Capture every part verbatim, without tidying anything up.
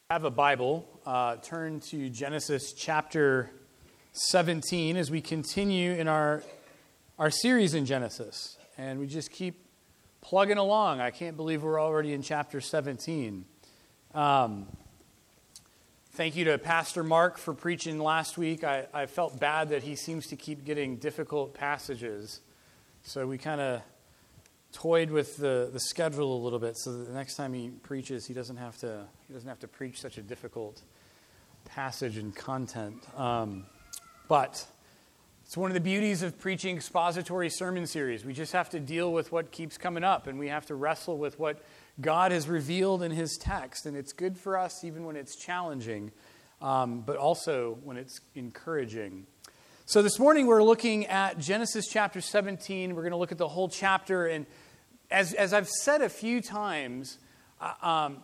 Have a Bible, uh, turn to Genesis chapter seventeen as we continue in our our series in Genesis. And we just keep plugging along. I can't believe we're already in chapter seventeen. Um, thank you to Pastor Mark for preaching last week. I, I felt bad that he seems to keep getting difficult passages. So we kind of toyed with the, the schedule a little bit so that the next time he preaches, he doesn't have to he doesn't have to preach such a difficult passage and content. Um, but it's one of the beauties of preaching expository sermon series. We just have to deal with what keeps coming up, and we have to wrestle with what God has revealed in His text. And it's good for us even when it's challenging, um, but also when it's encouraging. So this morning we're looking at Genesis chapter seventeen. We're going to look at the whole chapter, and As, as I've said a few times, uh, um,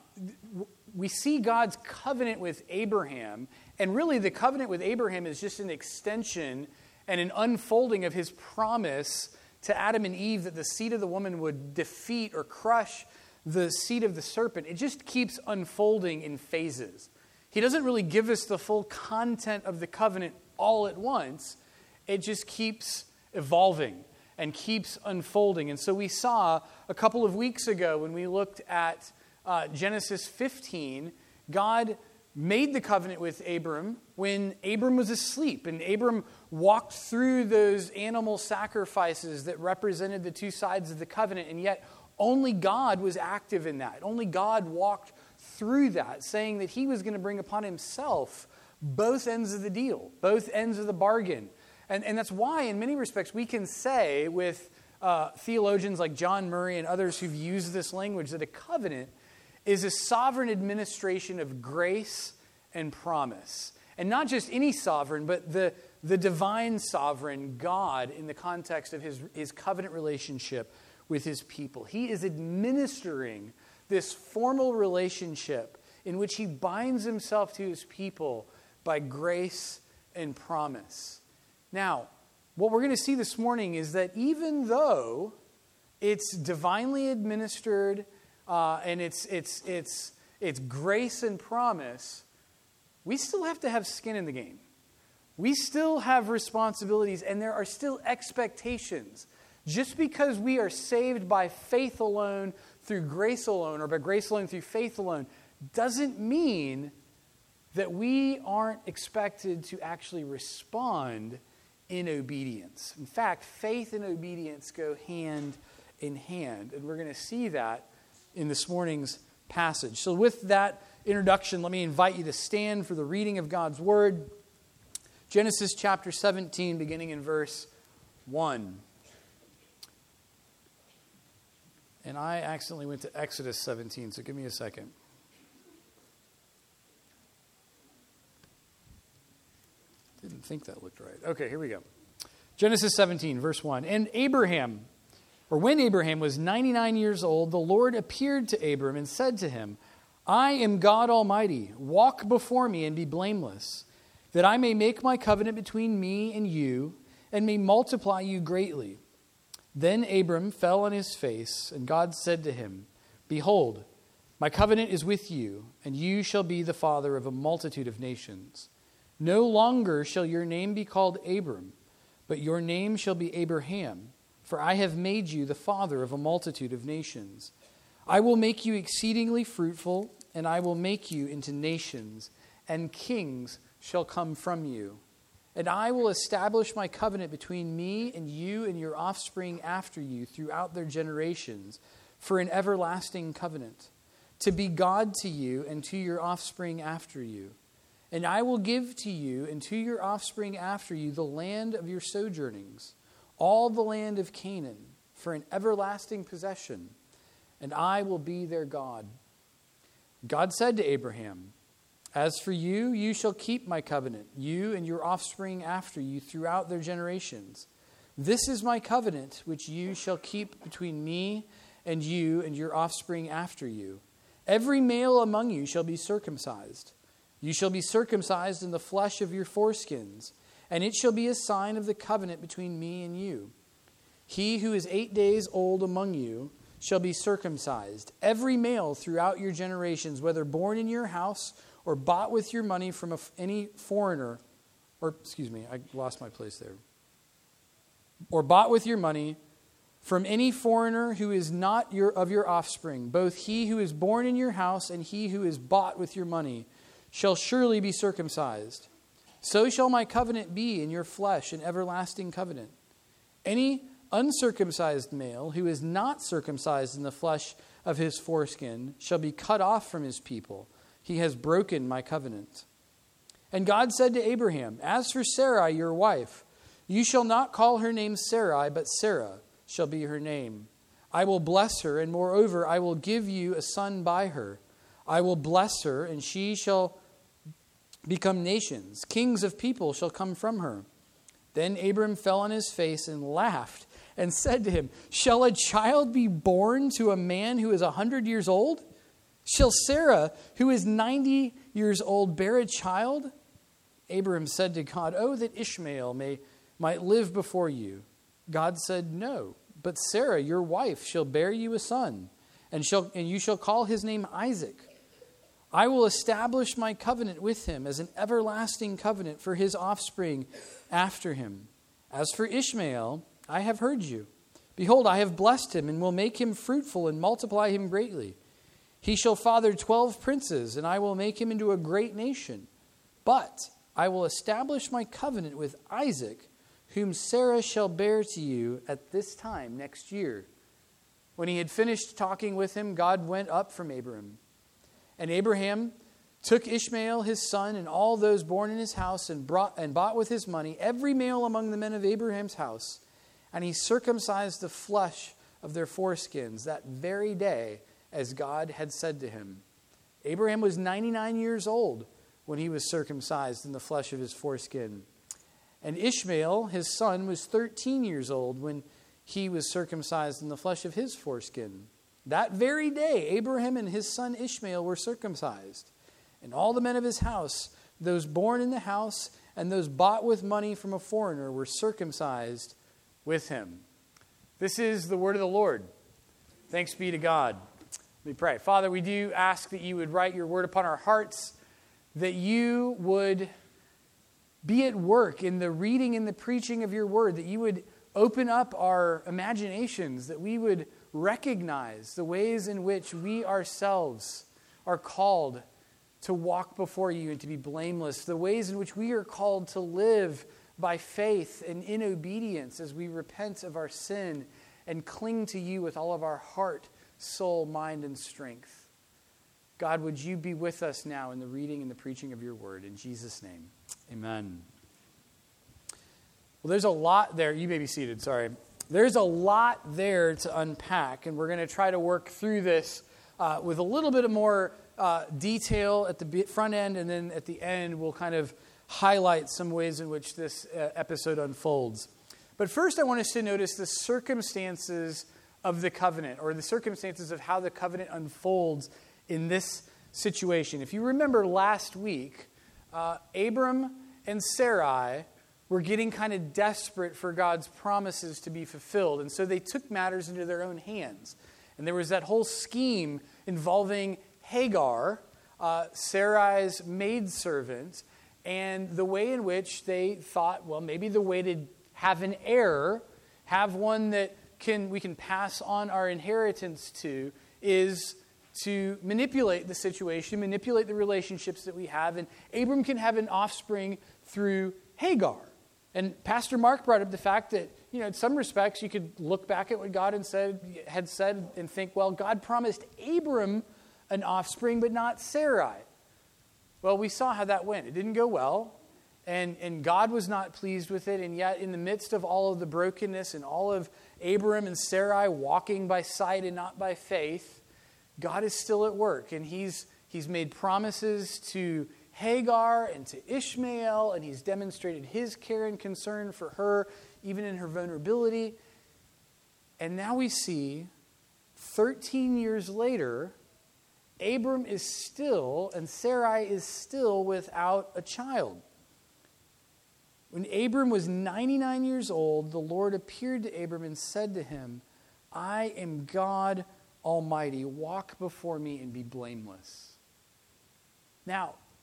we see God's covenant with Abraham, and really the covenant with Abraham is just an extension and an unfolding of His promise to Adam and Eve that the seed of the woman would defeat or crush the seed of the serpent. It just keeps unfolding in phases. He doesn't really give us the full content of the covenant all at once. It just keeps evolving and keeps unfolding. And so we saw a couple of weeks ago when we looked at uh, Genesis fifteen, God made the covenant with Abram when Abram was asleep. And Abram walked through those animal sacrifices that represented the two sides of the covenant. And yet only God was active in that. Only God walked through that, saying that He was going to bring upon Himself both ends of the deal, both ends of the bargain. And, and that's why, in many respects, we can say with uh, theologians like John Murray and others who've used this language that a covenant is a sovereign administration of grace and promise. And not just any sovereign, but the, the divine sovereign God in the context of his, his covenant relationship with His people. He is administering this formal relationship in which He binds Himself to His people by grace and promise. Now, what we're going to see this morning is that even though it's divinely administered uh, and it's it's it's it's grace and promise, we still have to have skin in the game. We still have responsibilities, and there are still expectations. Just because we are saved by faith alone, through grace alone, or by grace alone through faith alone, doesn't mean that we aren't expected to actually respond in obedience. In fact, faith and obedience go hand in hand. And we're going to see that in this morning's passage. So with that introduction, let me invite you to stand for the reading of God's Word. Genesis chapter seventeen, beginning in verse one. And I accidentally went to Exodus seventeen, so give me a second. Didn't think that looked right. Okay, here we go. Genesis seventeen, verse one. And Abraham, or when Abraham was ninety-nine years old, the Lord appeared to Abram and said to him, I am God Almighty. Walk before me and be blameless, that I may make my covenant between me and you, and may multiply you greatly. Then Abram fell on his face, and God said to him, Behold, my covenant is with you, and you shall be the father of a multitude of nations. No longer shall your name be called Abram, but your name shall be Abraham, for I have made you the father of a multitude of nations. I will make you exceedingly fruitful, and I will make you into nations, and kings shall come from you. And I will establish my covenant between me and you and your offspring after you throughout their generations, for an everlasting covenant, to be God to you and to your offspring after you. And I will give to you and to your offspring after you the land of your sojournings, all the land of Canaan, for an everlasting possession, and I will be their God. God said to Abraham, As for you, you shall keep my covenant, you and your offspring after you throughout their generations. This is my covenant which you shall keep between me and you and your offspring after you. Every male among you shall be circumcised. You shall be circumcised in the flesh of your foreskins, and it shall be a sign of the covenant between me and you. He who is eight days old among you shall be circumcised, every male throughout your generations, whether born in your house or bought with your money from a, any foreigner, or excuse me, I lost my place there, or bought with your money from any foreigner who is not your of your offspring, both he who is born in your house and he who is bought with your money shall surely be circumcised. So shall my covenant be in your flesh, an everlasting covenant. Any uncircumcised male who is not circumcised in the flesh of his foreskin shall be cut off from his people. He has broken my covenant. And God said to Abraham, as for Sarai, your wife, you shall not call her name Sarai, but Sarah shall be her name. I will bless her, and moreover, I will give you a son by her. I will bless her, and she shall become nations. Kings of people shall come from her. Then Abram fell on his face and laughed and said to him, shall a child be born to a man who is a hundred years old? Shall Sarah, who is ninety years old, bear a child? Abram said to God, oh, that Ishmael may might live before you. God said, no, but Sarah, your wife, shall bear you a son, and shall and you shall call his name Isaac. I will establish my covenant with him as an everlasting covenant for his offspring after him. As for Ishmael, I have heard you. Behold, I have blessed him and will make him fruitful and multiply him greatly. He shall father twelve princes, and I will make him into a great nation. But I will establish my covenant with Isaac, whom Sarah shall bear to you at this time next year. When he had finished talking with him, God went up from Abram. And Abraham took Ishmael his son and all those born in his house and brought and bought with his money every male among the men of Abraham's house. And he circumcised the flesh of their foreskins that very day, as God had said to him. Abraham was ninety-nine years old when he was circumcised in the flesh of his foreskin. And Ishmael, his son, was thirteen years old when he was circumcised in the flesh of his foreskin. That very day, Abraham and his son Ishmael were circumcised. And all the men of his house, those born in the house and those bought with money from a foreigner, were circumcised with him. This is the word of the Lord. Thanks be to God. Let me pray. Father, we do ask that you would write your word upon our hearts, that you would be at work in the reading and the preaching of your word, that you would open up our imaginations, that we would recognize the ways in which we ourselves are called to walk before you and to be blameless, the ways in which we are called to live by faith and in obedience as we repent of our sin and cling to you with all of our heart, soul, mind, and strength. God, would you be with us now in the reading and the preaching of your word? In Jesus' name, amen. Well, there's a lot there. You may be seated, sorry. There's a lot there to unpack, and we're going to try to work through this uh, with a little bit more uh, detail at the front end, and then at the end we'll kind of highlight some ways in which this uh, episode unfolds. But first I want us to notice the circumstances of the covenant, or the circumstances of how the covenant unfolds in this situation. If you remember last week, uh, Abram and Sarai were getting kind of desperate for God's promises to be fulfilled. And so they took matters into their own hands. And there was that whole scheme involving Hagar, uh, Sarai's maidservant, and the way in which they thought, well, maybe the way to have an heir, have one that can we can pass on our inheritance to, is to manipulate the situation, manipulate the relationships that we have. And Abram can have an offspring through Hagar. And Pastor Mark brought up the fact that, you know, in some respects, you could look back at what God had said, had said and think, well, God promised Abram an offspring, but not Sarai. Well, we saw how that went. It didn't go well, and, and God was not pleased with it. And yet, in the midst of all of the brokenness and all of Abram and Sarai walking by sight and not by faith, God is still at work. And he's, he's made promises to Hagar and to Ishmael, and he's demonstrated his care and concern for her, even in her vulnerability. And now we see, thirteen years later, Abram is still, and Sarai is still without a child. When Abram was ninety-nine years old, the Lord appeared to Abram and said to him, I am God Almighty. Walk before me and be blameless. Now,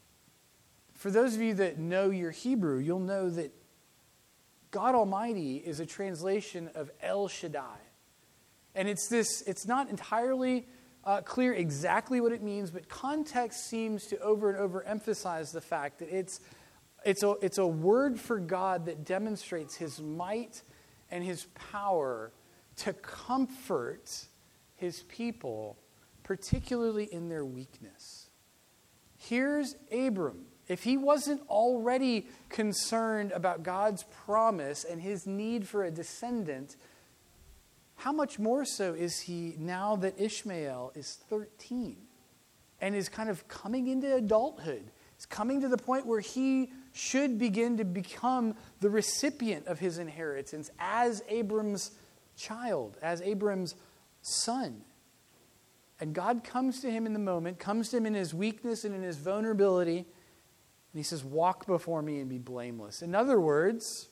for those of you that know your Hebrew, you'll know that God Almighty is a translation of El Shaddai. And it's this, it's not entirely uh, clear exactly what it means, but context seems to over and over emphasize the fact that it's, it's, a, it's a word for God that demonstrates his might and his power to comfort his people, particularly in their weakness. Here's Abram. If he wasn't already concerned about God's promise and his need for a descendant, how much more so is he now that Ishmael is thirteen and is kind of coming into adulthood? He's coming to the point where he should begin to become the recipient of his inheritance as Abram's child, as Abram's son. And God comes to him in the moment, comes to him in his weakness and in his vulnerability, and he says, walk before me and be blameless. In other words,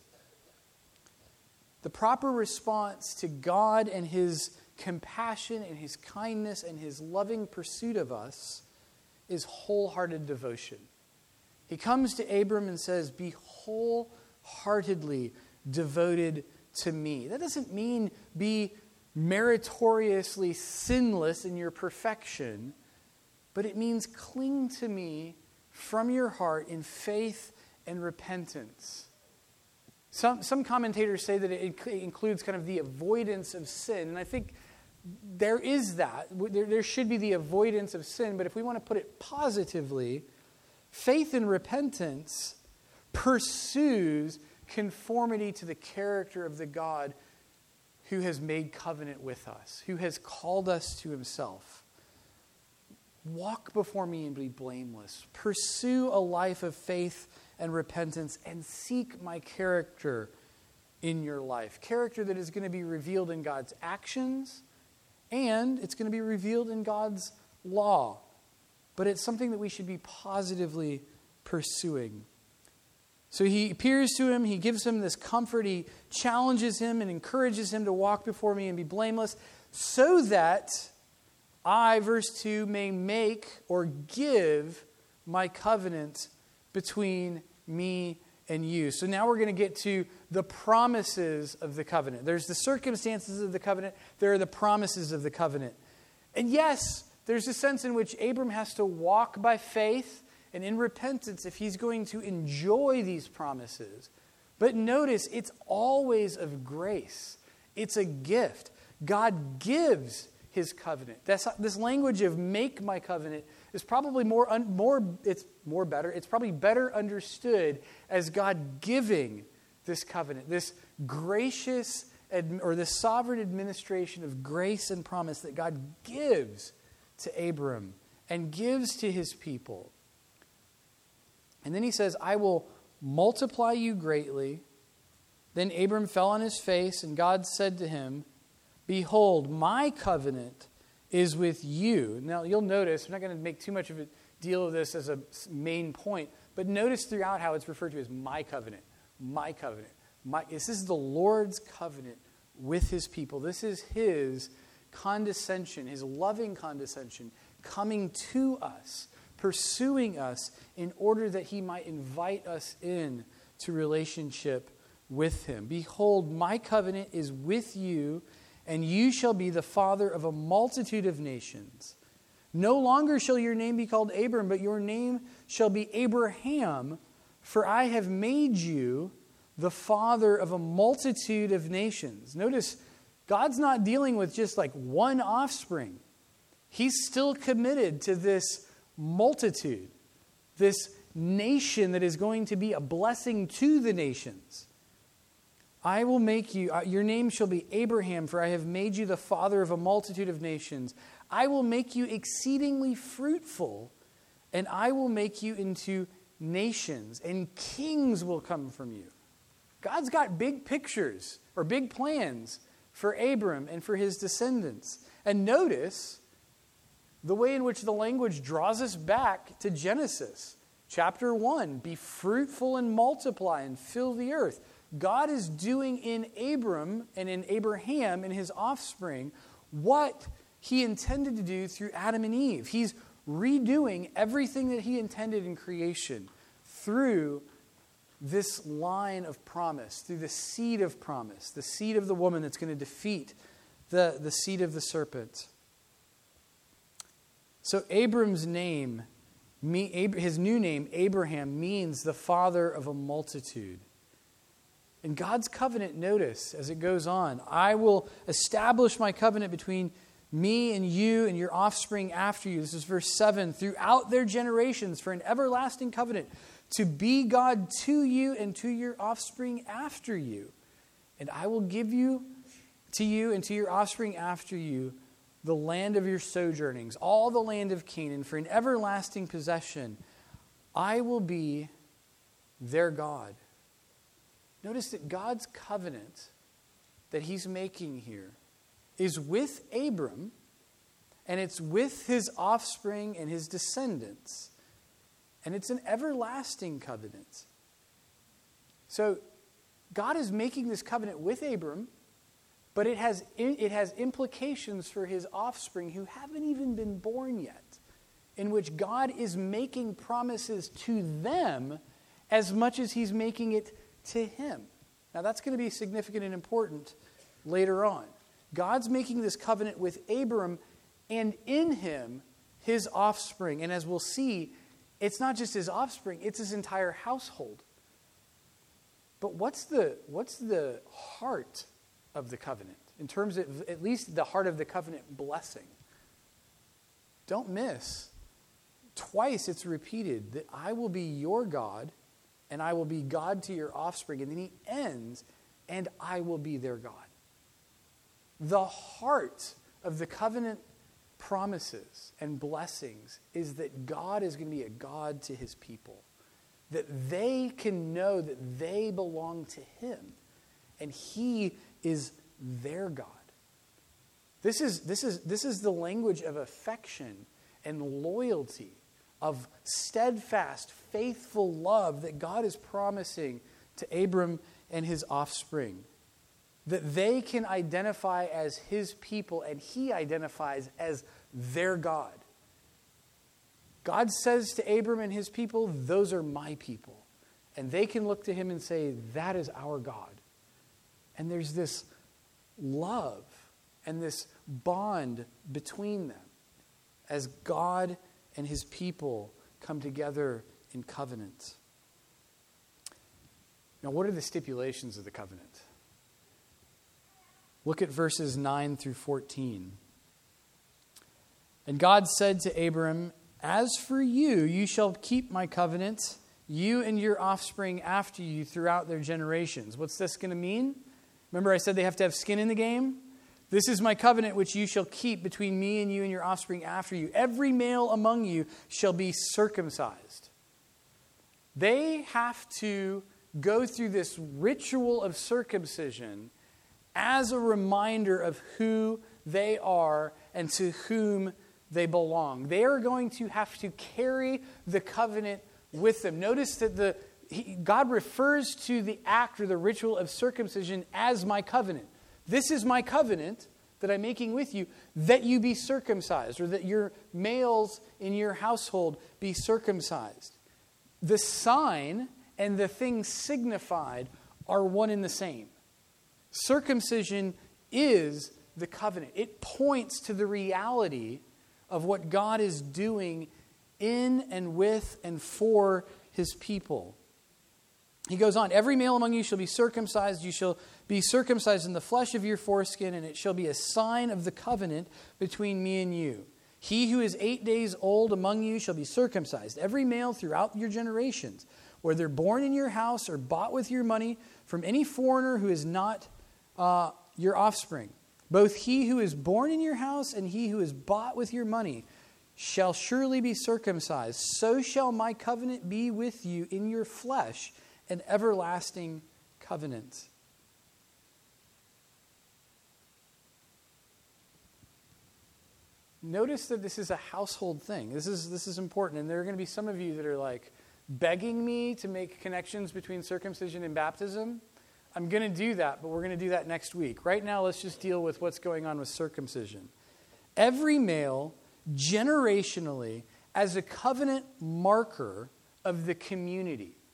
the proper response to God and his compassion and his kindness and his loving pursuit of us is wholehearted devotion. He comes to Abram and says, be wholeheartedly devoted to me. That doesn't mean be meritoriously sinless in your perfection, but it means cling to me from your heart in faith and repentance. Some, some commentators say that it includes kind of the avoidance of sin, and I think there is that. There, there should be the avoidance of sin, but if we want to put it positively, faith and repentance pursues conformity to the character of the God who has made covenant with us, who has called us to himself. Walk before me and be blameless. Pursue a life of faith and repentance and seek my character in your life. Character that is going to be revealed in God's actions and it's going to be revealed in God's law. But it's something that we should be positively pursuing. So he appears to him, he gives him this comfort, he challenges him and encourages him to walk before me and be blameless so that I, verse two, may make or give my covenant between me and you. So now we're going to get to the promises of the covenant. There's the circumstances of the covenant. There are the promises of the covenant. And yes, there's a sense in which Abram has to walk by faith and in repentance if he's going to enjoy these promises. But notice, it's always of grace. It's a gift. God gives his covenant. That's, this language of make my covenant is probably more, un, more, it's more better, it's probably better understood as God giving this covenant, this gracious ad, or this sovereign administration of grace and promise that God gives to Abram and gives to his people. And then he says, I will multiply you greatly. Then Abram fell on his face, and God said to him, behold, my covenant is with you. Now, you'll notice, I'm not going to make too much of a deal of this as a main point, but notice throughout how it's referred to as my covenant, my covenant. My, this is the Lord's covenant with his people. This is his condescension, his loving condescension, coming to us, pursuing us in order that he might invite us in to relationship with him. Behold, my covenant is with you, and you shall be the father of a multitude of nations. No longer shall your name be called Abram, but your name shall be Abraham, for I have made you the father of a multitude of nations. Notice, God's not dealing with just like one offspring. He's still committed to this multitude, this nation that is going to be a blessing to the nations. I will make you, uh, your name shall be Abraham, for I have made you the father of a multitude of nations. I will make you exceedingly fruitful, and I will make you into nations, and kings will come from you. God's got big pictures or big plans for Abram and for his descendants. And notice the way in which the language draws us back to Genesis. Chapter one, be fruitful and multiply and fill the earth. God is doing in Abram and in Abraham and his offspring what he intended to do through Adam and Eve. He's redoing everything that he intended in creation. through this line of promise, through the seed of promise, the seed of the woman that's going to defeat the, the seed of the serpent. So Abram's name, his new name, Abraham, means the father of a multitude. And God's covenant, notice as it goes on, I will establish my covenant between me and you and your offspring after you. This is verse seven. Throughout their generations for an everlasting covenant, to be God to you and to your offspring after you. And I will give you to you and to your offspring after you the land of your sojournings, all the land of Canaan, for an everlasting possession. I will be their God. Notice that God's covenant that he's making here is with Abram, and it's with his offspring and his descendants. And it's an everlasting covenant. So God is making this covenant with Abram, but it has, it has implications for his offspring who haven't even been born yet, in which God is making promises to them as much as he's making it to him. Now that's going to be significant and important later on. God's making this covenant with Abram, and in him, his offspring. And as we'll see, it's not just his offspring, it's his entire household. But what's the, what's the heart of the covenant? In terms of, at least the heart of the covenant blessing. Don't miss. Twice it's repeated that I will be your God, and I will be God to your offspring. And then he ends, and I will be their God. The heart of the covenant promises and blessings is that God is going to be a God to his people. That they can know that they belong to him. And he is their God. This is, this is, this is the language of affection and loyalty, of steadfast, faithful love that God is promising to Abram and his offspring. That they can identify as his people, and he identifies as their God. God says to Abram and his people, those are my people. And they can look to him and say, that is our God. And there's this love and this bond between them as God and his people come together in covenant. Now, what are the stipulations of the covenant? Look at verses nine through fourteen. And God said to Abram, as for you, you shall keep my covenant, you and your offspring after you throughout their generations. What's this going to mean? Remember I said they have to have skin in the game? This is my covenant which you shall keep between me and you and your offspring after you. Every male among you shall be circumcised. They have to go through this ritual of circumcision as a reminder of who they are and to whom they belong. They are going to have to carry the covenant with them. Notice that the he, God refers to the act or the ritual of circumcision as my covenant. This is my covenant that I'm making with you, that you be circumcised, or that your males in your household be circumcised. The sign and the thing signified are one and the same. Circumcision is the covenant. It points to the reality of what God is doing in and with and for his people. He goes on, every male among you shall be circumcised. You shall be circumcised in the flesh of your foreskin, and it shall be a sign of the covenant between me and you. He who is eight days old among you shall be circumcised, every male throughout your generations, whether born in your house or bought with your money from any foreigner who is not uh, your offspring. Both he who is born in your house and he who is bought with your money shall surely be circumcised. So shall my covenant be with you in your flesh, an everlasting covenant. Notice that this is a household thing. This is, this is important. And there are going to be some of you that are like begging me to make connections between circumcision and baptism. I'm going to do that, but we're going to do that next week. Right now, let's just deal with what's going on with circumcision. Every male, generationally, as a covenant marker of the community.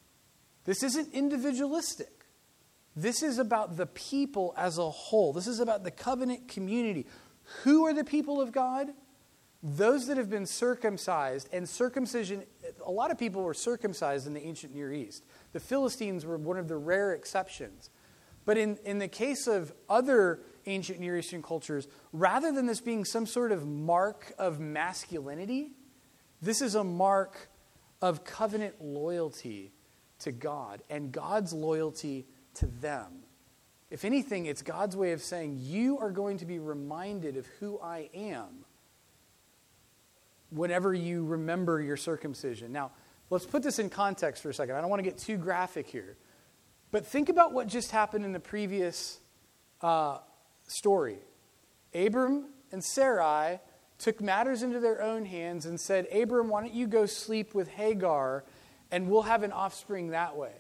This isn't individualistic. This is about the people as a whole. This is about the covenant community. Who are the people of God? Those that have been circumcised. And circumcision, a lot of people were circumcised in the ancient Near East. The Philistines were one of the rare exceptions. But in, in the case of other ancient Near Eastern cultures, rather than this being some sort of mark of masculinity, this is a mark of covenant loyalty to God and God's loyalty to them. If anything, it's God's way of saying, you are going to be reminded of who I am whenever you remember your circumcision. Now, let's put this in context for a second. I don't want to get too graphic here. But think about what just happened in the previous uh, story. Abram and Sarai took matters into their own hands and said, Abram, why don't you go sleep with Hagar and we'll have an offspring that way.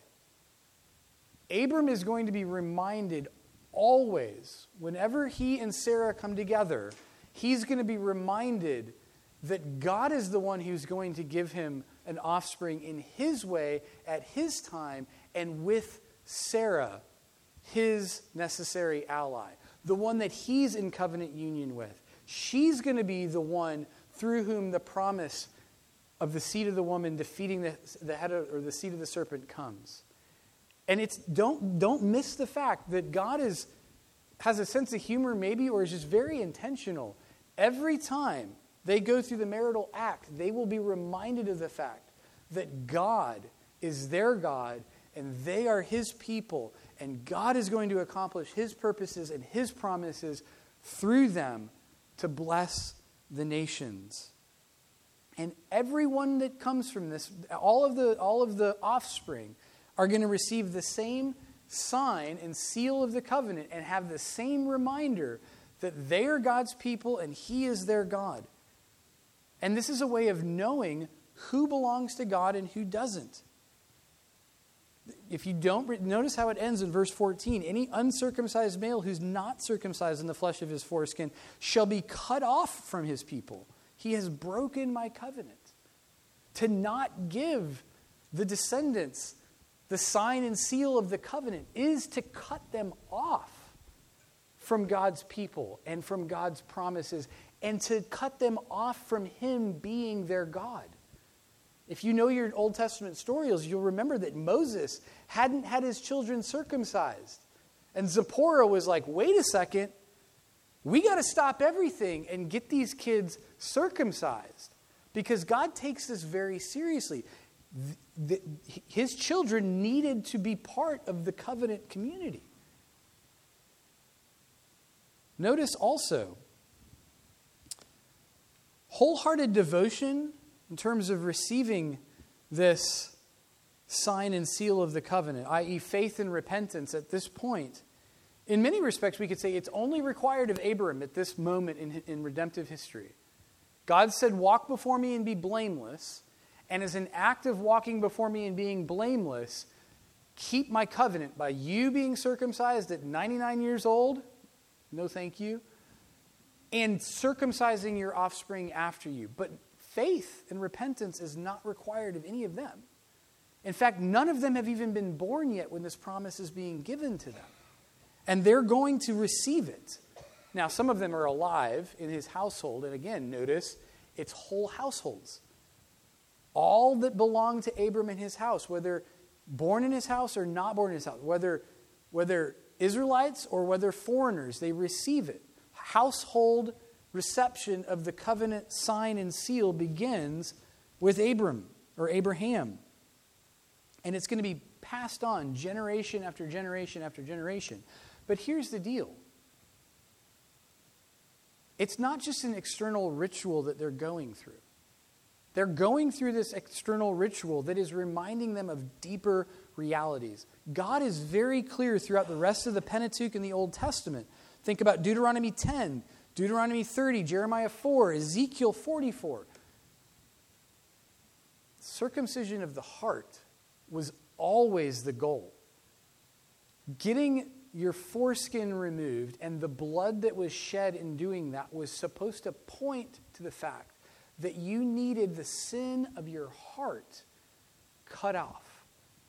Abram is going to be reminded always, whenever he and Sarah come together, he's going to be reminded that God is the one who's going to give him an offspring in his way, at his time, and with Sarah, his necessary ally, the one that he's in covenant union with. She's going to be the one through whom the promise of the seed of the woman defeating the, the head of, or the seed of the serpent comes. And it's don't don't miss the fact that God is has a sense of humor maybe, or is just very intentional. Every time they go through the marital act, they will be reminded of the fact that God is their God and they are his people, and God is going to accomplish his purposes and his promises through them to bless the nations. And everyone that comes from this, all of the all of the offspring are going to receive the same sign and seal of the covenant and have the same reminder that they are God's people and he is their God. And this is a way of knowing who belongs to God and who doesn't. If you don't, notice how it ends in verse fourteen. Any uncircumcised male who's not circumcised in the flesh of his foreskin shall be cut off from his people. He has broken my covenant. To not give the descendants the sign and seal of the covenant is to cut them off from God's people and from God's promises, and to cut them off from him being their God. If you know your Old Testament stories, you'll remember that Moses hadn't had his children circumcised. And Zipporah was like, wait a second, we got to stop everything and get these kids circumcised. Because God takes this very seriously. The, the, his children needed to be part of the covenant community. Notice also, wholehearted devotion in terms of receiving this sign and seal of the covenant, that is faith and repentance at this point, in many respects we could say it's only required of Abram at this moment in, in redemptive history. God said, walk before me and be blameless. And as an act of walking before me and being blameless, keep my covenant by you being circumcised at ninety-nine years old. No thank you. And circumcising your offspring after you. But faith and repentance is not required of any of them. In fact, none of them have even been born yet when this promise is being given to them. And they're going to receive it. Now, some of them are alive in his household. And again, notice, it's whole households. All that belong to Abram and his house, whether born in his house or not born in his house, whether, whether Israelites or whether foreigners, they receive it. Household reception of the covenant sign and seal begins with Abram or Abraham. And it's going to be passed on generation after generation after generation. But here's the deal. It's not just an external ritual that they're going through. They're going through this external ritual that is reminding them of deeper realities. God is very clear throughout the rest of the Pentateuch in the Old Testament. Think about Deuteronomy ten, Deuteronomy thirty, Jeremiah four, Ezekiel forty-four. Circumcision of the heart was always the goal. Getting your foreskin removed and the blood that was shed in doing that was supposed to point to the fact that you needed the sin of your heart cut off.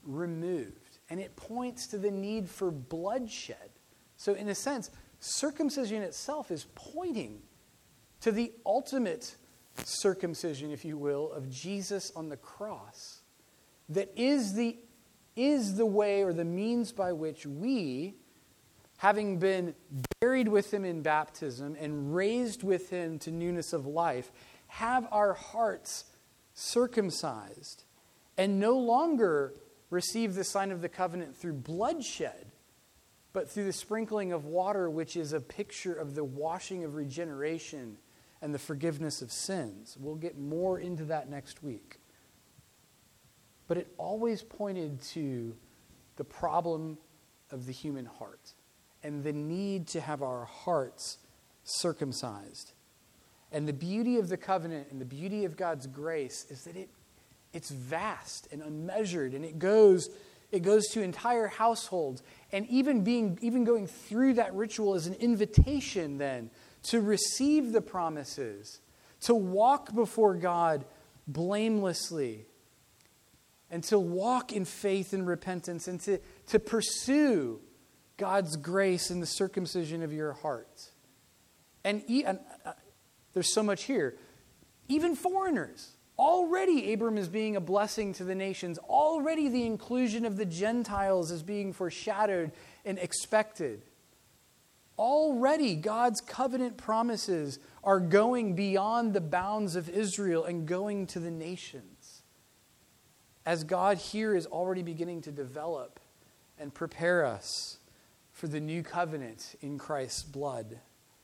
removed. And it points to the need for bloodshed. So in a sense, circumcision itself is pointing to the ultimate circumcision, if you will, of Jesus on the cross. That is the, is the way or the means by which we, having been buried with him in baptism and raised with him to newness of life, have our hearts circumcised and no longer receive the sign of the covenant through bloodshed, but through the sprinkling of water, which is a picture of the washing of regeneration and the forgiveness of sins. We'll get more into that next week. But it always pointed to the problem of the human heart and the need to have our hearts circumcised. And the beauty of the covenant and the beauty of God's grace is that it it's vast and unmeasured, and it goes it goes to entire households. And even being even going through that ritual is an invitation then to receive the promises, to walk before God blamelessly, and to walk in faith and repentance, and to, to pursue God's grace in the circumcision of your heart. And, and uh, there's so much here. Even foreigners. Already Abram is being a blessing to the nations. Already the inclusion of the Gentiles is being foreshadowed and expected. Already God's covenant promises are going beyond the bounds of Israel and going to the nations. As God here is already beginning to develop and prepare us for the new covenant in Christ's blood.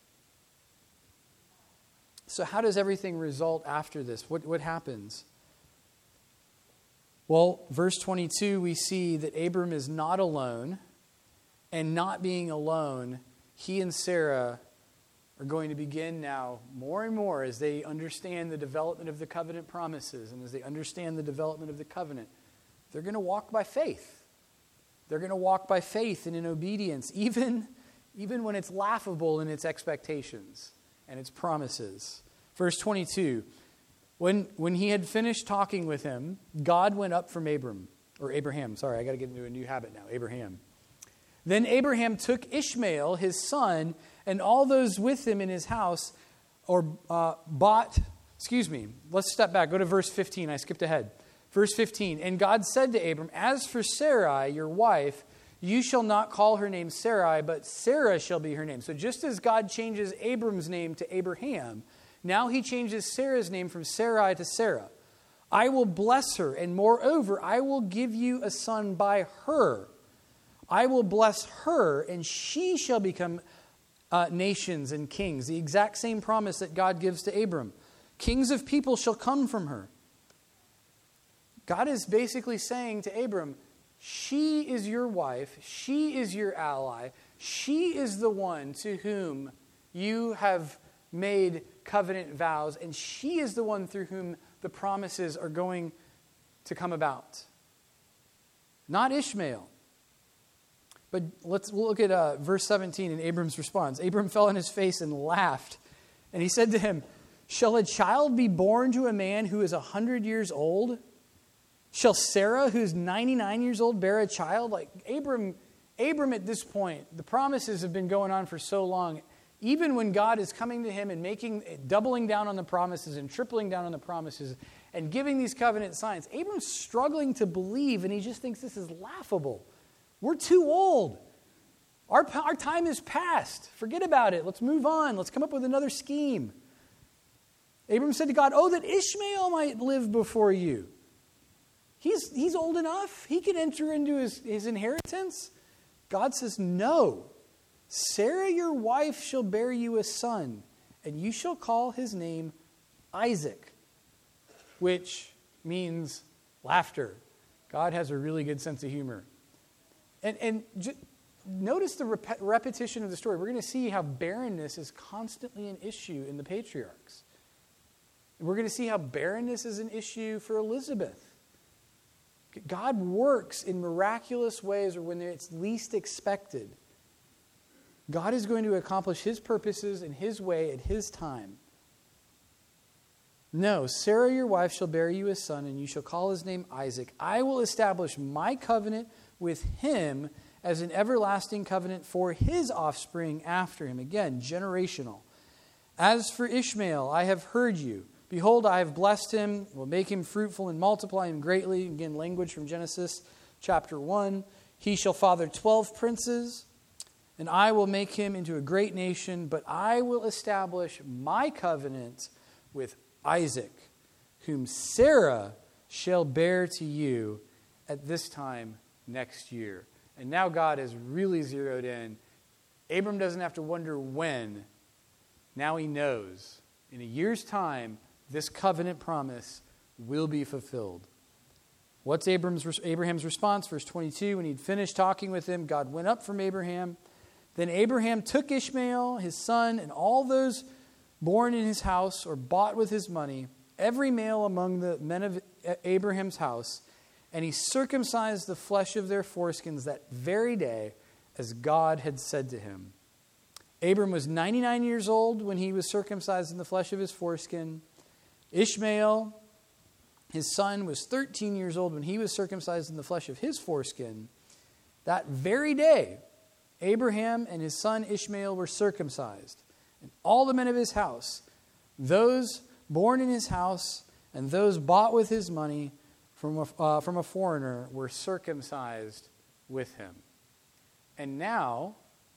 So how does everything result after this? What, what happens? Well, verse twenty-two, we see that Abram is not alone, and not being alone, he and Sarah are going to begin now more and more as they understand the development of the covenant promises and as they understand the development of the covenant. They're going to walk by faith. They're going to walk by faith and in obedience, even, even when it's laughable in its expectations and its promises. Verse twenty-two, when, when he had finished talking with him, God went up from Abram, or Abraham, sorry, I got to get into a new habit now, Abraham. Then Abraham took Ishmael, his son, and all those with him in his house, or uh, bought, excuse me, let's step back, go to verse fifteen, I skipped ahead. Verse fifteen, and God said to Abram, as for Sarai, your wife, you shall not call her name Sarai, but Sarah shall be her name. So just as God changes Abram's name to Abraham, now he changes Sarah's name from Sarai to Sarah. I will bless her, and moreover, I will give you a son by her. I will bless her, and she shall become uh, nations and kings. The exact same promise that God gives to Abram. Kings of people shall come from her. God is basically saying to Abram, she is your wife, she is your ally, she is the one to whom you have made covenant vows, and she is the one through whom the promises are going to come about. Not Ishmael. But let's we'll look at uh, verse seventeen and Abram's response. Abram fell on his face and laughed, and he said to him, shall a child be born to a man who is a hundred years old? Shall Sarah, who's ninety-nine years old, bear a child? Like Abram, Abram at this point, the promises have been going on for so long. Even when God is coming to him and making, doubling down on the promises and tripling down on the promises and giving these covenant signs, Abram's struggling to believe, and he just thinks this is laughable. We're too old. Our, our time is past. Forget about it. Let's move on. Let's come up with another scheme. Abram said to God, oh, that Ishmael might live before you. He's, he's old enough. He can enter into his, his inheritance. God says, no. Sarah, your wife, shall bear you a son, and you shall call his name Isaac, which means laughter. God has a really good sense of humor. And, and j- notice the rep- repetition of the story. We're going to see how barrenness is constantly an issue in the patriarchs. We're going to see how barrenness is an issue for Elizabeth. God works in miraculous ways or when it's least expected. God is going to accomplish his purposes in his way at his time. No, Sarah your wife shall bear you a son, and you shall call his name Isaac. I will establish my covenant with him as an everlasting covenant for his offspring after him. Again, generational. As for Ishmael, I have heard you. Behold, I have blessed him, will make him fruitful and multiply him greatly. Again, language from Genesis chapter one. He shall father twelve princes, and I will make him into a great nation, but I will establish my covenant with Isaac, whom Sarah shall bear to you at this time next year. And now God has really zeroed in. Abram doesn't have to wonder when. Now he knows. In a year's time, this covenant promise will be fulfilled. What's Abram's, Abraham's response? Verse twenty-two, when he'd finished talking with him, God went up from Abraham. Then Abraham took Ishmael, his son, and all those born in his house or bought with his money, every male among the men of Abraham's house, and he circumcised the flesh of their foreskins that very day, as God had said to him. Abram was ninety-nine years old when he was circumcised in the flesh of his foreskin. Ishmael, his son, was thirteen years old when he was circumcised in the flesh of his foreskin. That very day, Abraham and his son Ishmael were circumcised. And all the men of his house, those born in his house and those bought with his money from a, uh, from a foreigner, were circumcised with him. And now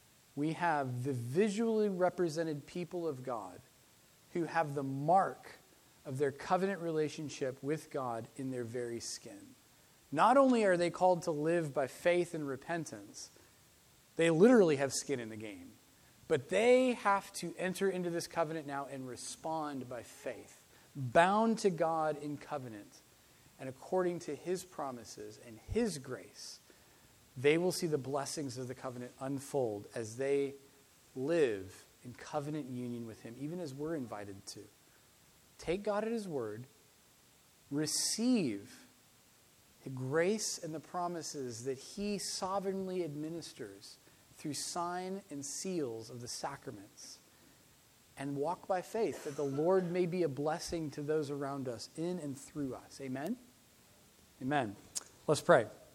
we have the visually represented people of God who have the mark of their covenant relationship with God in their very skin. Not only are they called to live by faith and repentance, they literally have skin in the game. But they have to enter into this covenant now and respond by faith, bound to God in covenant. And according to his promises and his grace, they will see the blessings of the covenant unfold as they live in covenant union with him, even as we're invited to. Take God at his word, receive the grace and the promises that he sovereignly administers through sign and seals of the sacraments, and walk by faith that the Lord may be a blessing to those around us in and through us. Amen? Amen. Let's pray.